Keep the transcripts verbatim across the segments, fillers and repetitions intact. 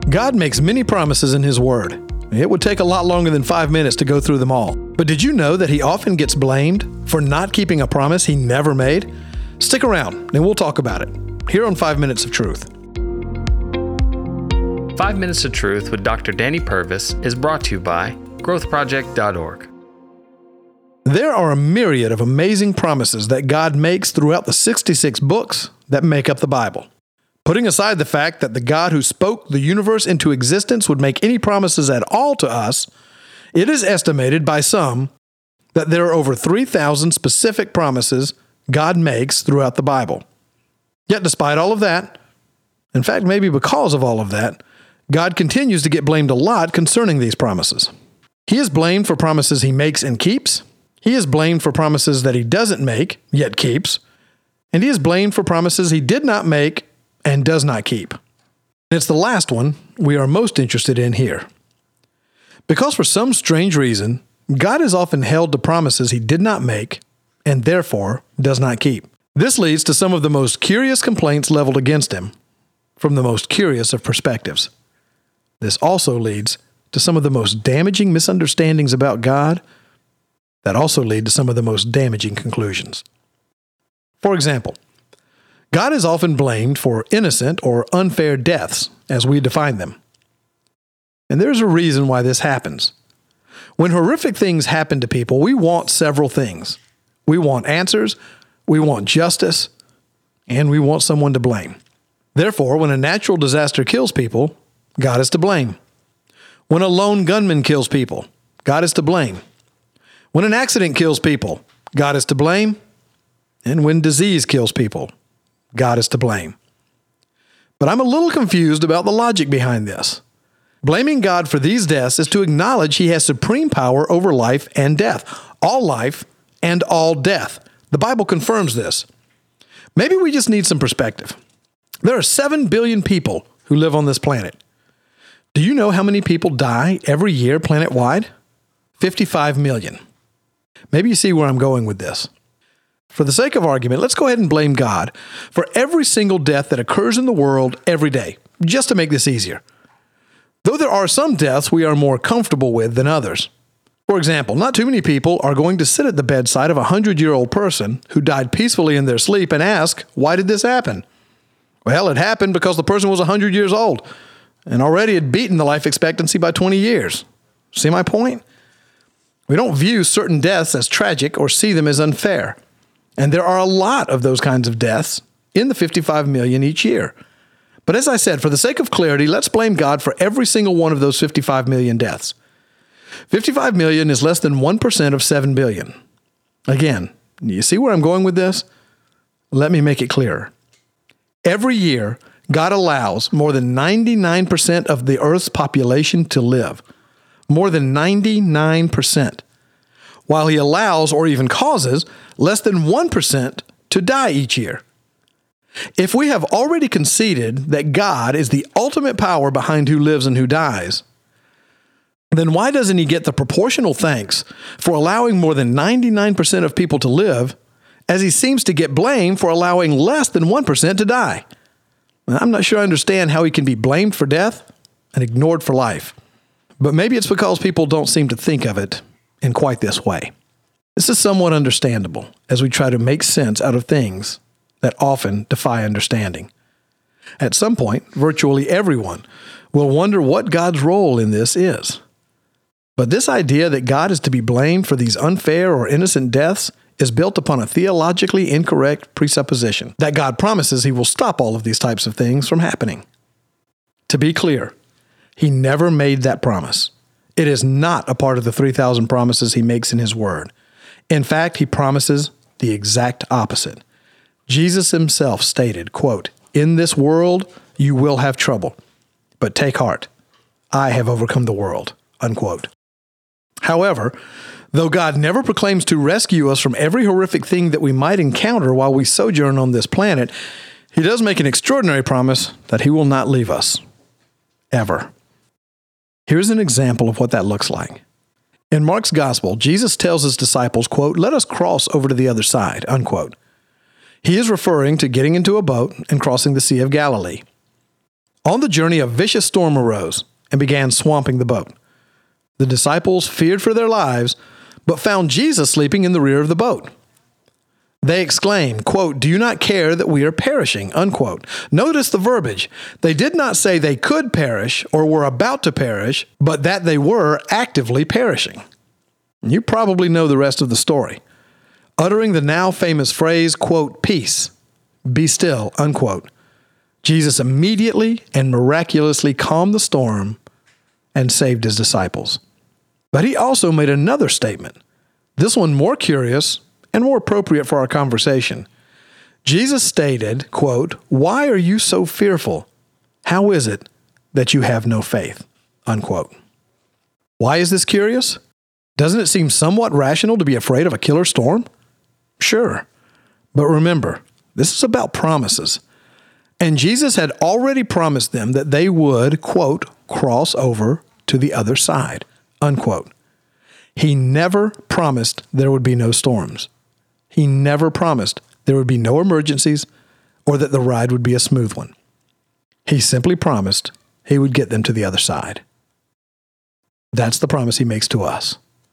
God makes many promises in His Word. It would take a lot longer than five minutes to go through them all. But did you know that He often gets blamed for not keeping a promise He never made? Stick around, and we'll talk about it, here on Five Minutes of Truth. Five Minutes of Truth with Doctor Danny Purvis is brought to you by growth project dot org. There are a myriad of amazing promises that God makes throughout the sixty-six books that make up the Bible. Putting aside the fact that the God who spoke the universe into existence would make any promises at all to us, it is estimated by some that there are over three thousand specific promises God makes throughout the Bible. Yet despite all of that, in fact, maybe because of all of that, God continues to get blamed a lot concerning these promises. He is blamed for promises He makes and keeps. He is blamed for promises that He doesn't make, yet keeps. And He is blamed for promises He did not make and does not keep. It's the last one we are most interested in here. Because for some strange reason, God is often held to promises He did not make and therefore does not keep. This leads to some of the most curious complaints leveled against Him from the most curious of perspectives. This also leads to some of the most damaging misunderstandings about God that also lead to some of the most damaging conclusions. For example, God is often blamed for innocent or unfair deaths, as we define them. And there's a reason why this happens. When horrific things happen to people, we want several things. We want answers, we want justice, and we want someone to blame. Therefore, when a natural disaster kills people, God is to blame. When a lone gunman kills people, God is to blame. When an accident kills people, God is to blame. And when disease kills people, God is to blame. But I'm a little confused about the logic behind this. Blaming God for these deaths is to acknowledge He has supreme power over life and death, all life and all death. The Bible confirms this. Maybe we just need some perspective. There are seven billion people who live on this planet. Do you know how many people die every year planet-wide? fifty-five million. Maybe you see where I'm going with this. For the sake of argument, let's go ahead and blame God for every single death that occurs in the world every day, just to make this easier. Though there are some deaths we are more comfortable with than others. For example, not too many people are going to sit at the bedside of a hundred-year-old person who died peacefully in their sleep and ask, why did this happen? Well, it happened because the person was one hundred years old and already had beaten the life expectancy by twenty years. See my point? We don't view certain deaths as tragic or see them as unfair. And there are a lot of those kinds of deaths in the fifty-five million each year. But as I said, for the sake of clarity, let's blame God for every single one of those fifty-five million deaths. fifty-five million is less than one percent of seven billion. Again, you see where I'm going with this? Let me make it clearer. Every year, God allows more than ninety-nine percent of the earth's population to live. More than ninety-nine percent. While He allows or even causes less than one percent to die each year. If we have already conceded that God is the ultimate power behind who lives and who dies, then why doesn't He get the proportional thanks for allowing more than ninety-nine percent of people to live, as He seems to get blamed for allowing less than one percent to die? I'm not sure I understand how He can be blamed for death and ignored for life. But maybe it's because people don't seem to think of it in quite this way. This is somewhat understandable as we try to make sense out of things that often defy understanding. At some point, virtually everyone will wonder what God's role in this is. But this idea that God is to be blamed for these unfair or innocent deaths is built upon a theologically incorrect presupposition that God promises He will stop all of these types of things from happening. To be clear, He never made that promise. It is not a part of the three thousand promises He makes in His Word. In fact, He promises the exact opposite. Jesus Himself stated, quote, "In this world you will have trouble, but take heart. I have overcome the world," unquote. However, though God never proclaims to rescue us from every horrific thing that we might encounter while we sojourn on this planet, He does make an extraordinary promise that He will not leave us. Ever. Here's an example of what that looks like. In Mark's Gospel, Jesus tells His disciples, quote, "Let us cross over to the other side," unquote. He is referring to getting into a boat and crossing the Sea of Galilee. On the journey, a vicious storm arose and began swamping the boat. The disciples feared for their lives, but found Jesus sleeping in the rear of the boat. They exclaimed, quote, "Do you not care that we are perishing?" Unquote. Notice the verbiage. They did not say they could perish or were about to perish, but that they were actively perishing. You probably know the rest of the story. Uttering the now famous phrase, quote, "Peace, be still," unquote, Jesus immediately and miraculously calmed the storm and saved his disciples. But he also made another statement, this one more curious and more appropriate for our conversation. Jesus stated, quote, "Why are you so fearful? How is it that you have no faith?" Unquote. Why is this curious? Doesn't it seem somewhat rational to be afraid of a killer storm? Sure. But remember, this is about promises. And Jesus had already promised them that they would, quote, "cross over to the other side," unquote. He never promised there would be no storms. He never promised there would be no emergencies or that the ride would be a smooth one. He simply promised he would get them to the other side. That's the promise he makes to us.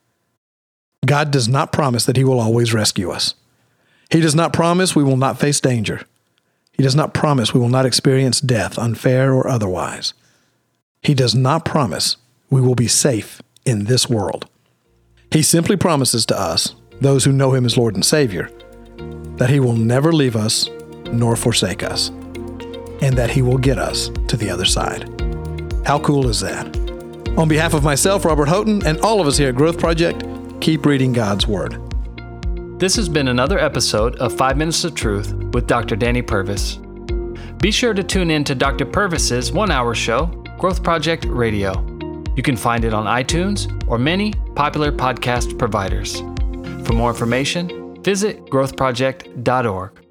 God does not promise that he will always rescue us. He does not promise we will not face danger. He does not promise we will not experience death, unfair or otherwise. He does not promise we will be safe in this world. He simply promises to us, those who know him as Lord and Savior, that he will never leave us nor forsake us, and that he will get us to the other side. How cool is that? On behalf of myself, Robert Houghton, and all of us here at Growth Project, keep reading God's Word. This has been another episode of Five Minutes of Truth with Doctor Danny Purvis. Be sure to tune in to Doctor Purvis's one-hour show, Growth Project Radio. You can find it on iTunes or many popular podcast providers. For more information, visit growth project dot org.